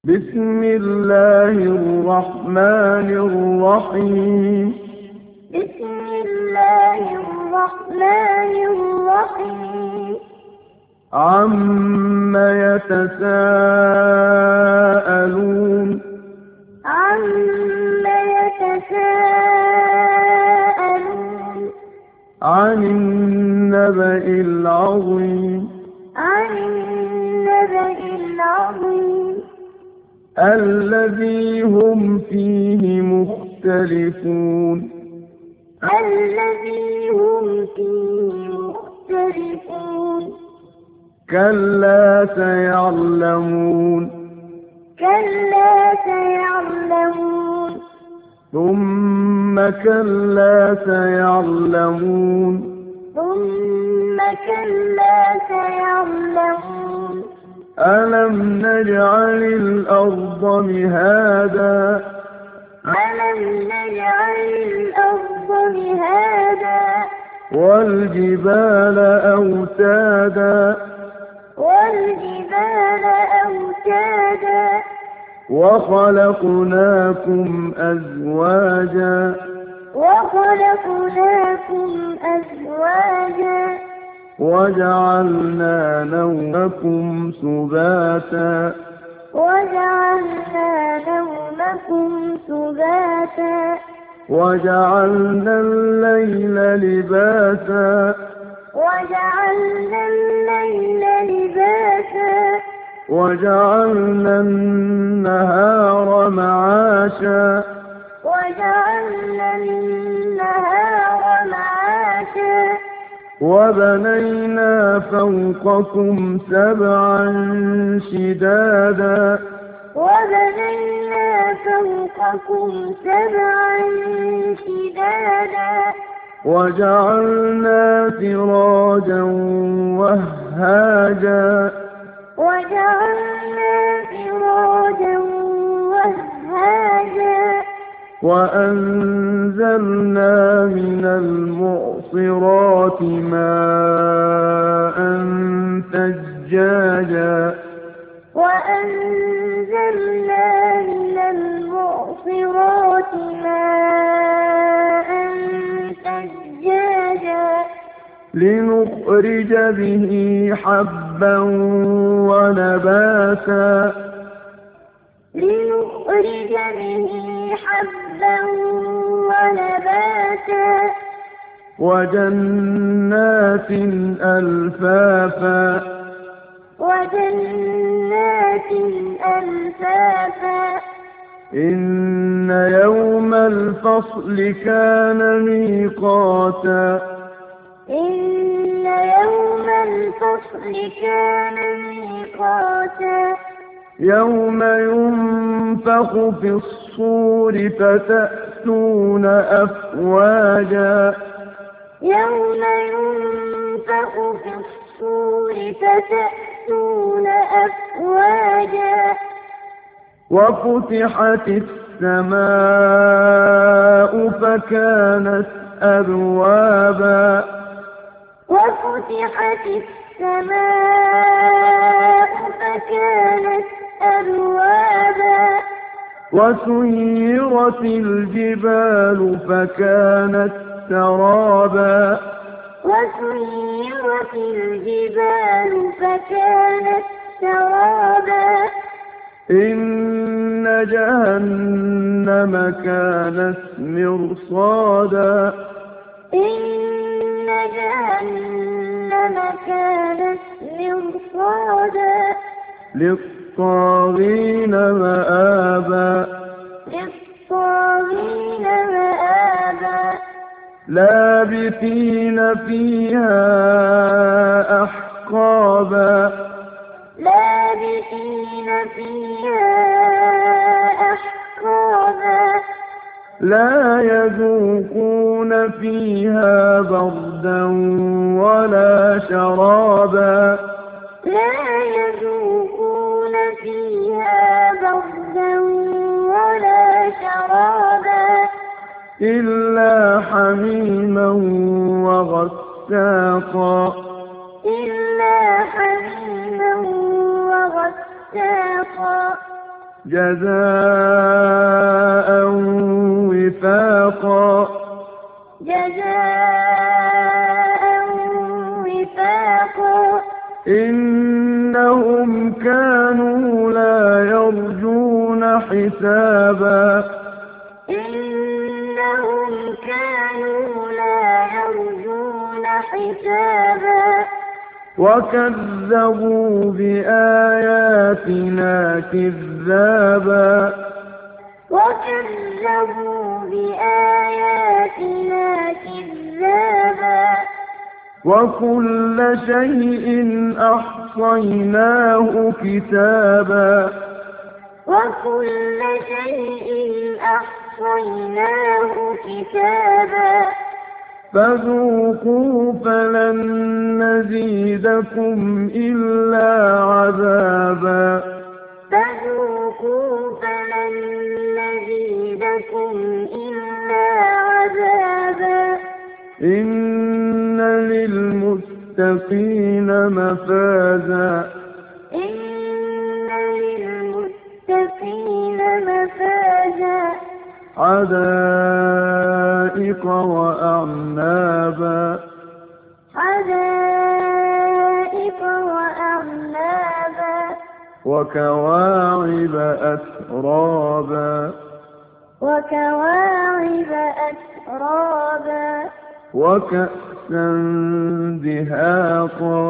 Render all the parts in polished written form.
بسم الله الرحمن الرحيم. بسم الله الرحمن الرحيم. عم يتساءلون. عم يتساءلون. عن النبأ العظيم. عن النبأ العظيم. الذي هم فيه مختلفون. الذي هم فيه مختلفون. كلا سيعلمون. كلا سيعلمون. ثم كلا سيعلمون. ثم كلا سيعلمون. ألم نجعل الأرض مهادا. ألم نجعل الأرض مهادا. والجبال أوتادا. والجبال أوتادا. وخلقناكم أزواجا. وخلقناكم أزواجا. وجعلنا نومكم سباتا. وجعلنا نومكم سباتا. وجعلنا الليل لباسا. وجعلنا الليل لباسا. وجعلنا النهار معاشا. وجعلنا النهار معاشا. وبنينا فوقكم سبعا شدادا. وبنينا فوقكم سبعا شدادا. وجعلنا سراجا وهاجا. وجعلنا سراجا وهاجا. وأنزلنا من المعصرات ماء ثجاجا. وأنزلنا من المعصرات ماء ثجاجا. لنخرج به حبا ونباتا. لنخرج به حبا ونباتا. وجنات ألفافا. وجنات ألفافا. إن يوم الفصل كان ميقاتا. إن يوم الفصل كان ميقاتا. يوم ينفخ في الصور فتأتون أفواجا. يوم ينفخ في الصور فتأتون أفواجا. وفتحت السماء فكانت أبوابا. وفتحت السماء فكانت أبوابا. وسيرت الجبال فكانت سرابا. وسيرت الجبال فكانت سرابا. إن جهنم كانت مرصادا. إن جهنم كانت مرصادا. للطاغين مآبا. للطاغين مآبا. لابثين فيها أحقابا. لابثين فيها أحقابا. لا يذوقون فيها بردا ولا شرابا. لا يذوقون فيها بردا ولا شرابا. إلا حميما وغساقا. إلا حميما وغساقا. جزاء وفاقا جزاء وفاقا إنهم كانوا لا يرجون حسابا إنهم كانوا لا يرجون حسابا وكذبوا بآياتنا كذابا وكذبوا بآياتنا كذابا وكل شيء أحصيناه كتابا وكل شيء أحصيناه كتابا فذوقوا فلن نزيدكم إلا عذابا فذوقوا فلن نزيدكم إلا عذابا إن للمتقين مفازا إن للمتقين مفازا حدائق وأعنابا حدائق وأعنابا وكواعب أترابا وكواعب أترابا وكأسا دهاقا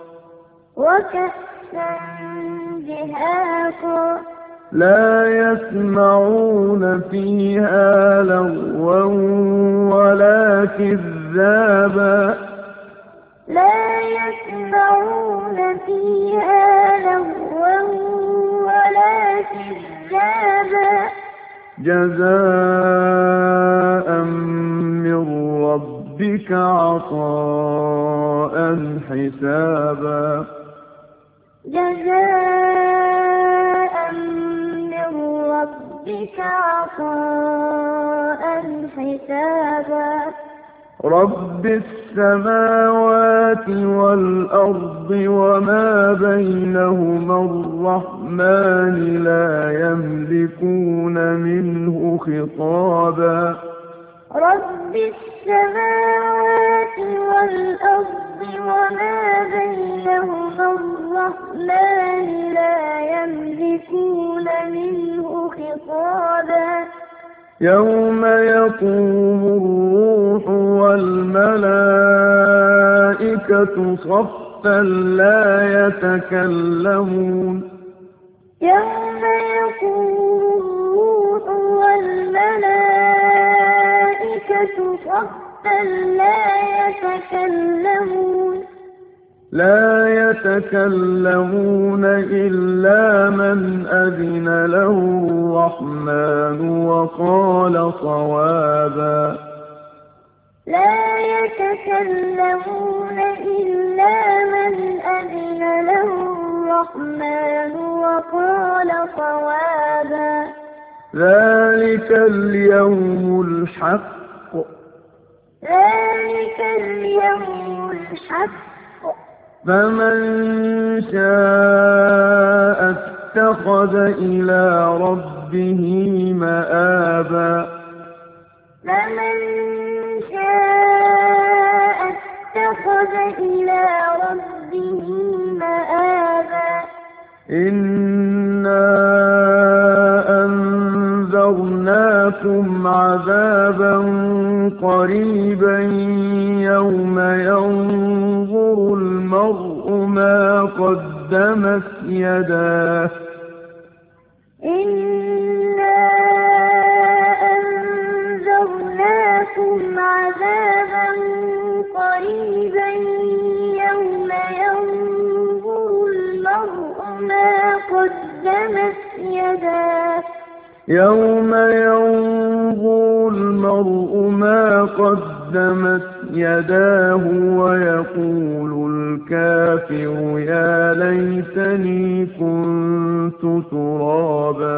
وكأسا دهاقا لا يسمعون فيها لغوا ولا كذابا لا يسمعون فيها لغوا ولا كذابا جزاء من ربك عطاء حسابا جزاء من ربك عطاء حسابا رب السماوات والأرض وما بينهما الرحمن لا يملكون منه خطابا رب السماوات والأرض وما بينهما الرحمن لا يملكون منه خطابا يوم يقوم الروح والملائكة صفا لا يتكلمون يوم يقوم الروح والملائكة صفا لا يتكلمون إلا من أذن له الرحمن وقال صوابا لا يتكلمون إلا من أذن له الرحمن وقال صوابا ذلك اليوم الحق فمن شاء اتخذ إلى ربه مآبا فمن شاء اتخذ إلى ربه مآبا إنا أنذرناكم عذابا قريبا يوم ينظر المرء ما قدمت يداه إنا أنذرناكم عذابا قريبا يوم ينظر المرء ما قدمت يداه يوم ينظر المرء ما قدمت يداه ويقول الكافر يا ليتني كنت ترابا